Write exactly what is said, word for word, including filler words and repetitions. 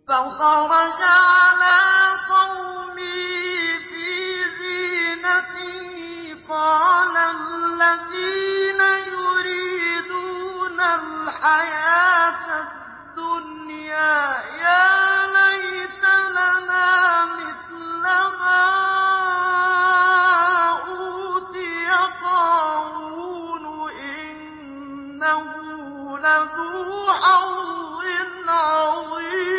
فخرج على قومه في زينته قال الذين يريدون الحياة الدنيا يا ليت لنا مثل ما أوتي قارون إنه لذو حظ عظيم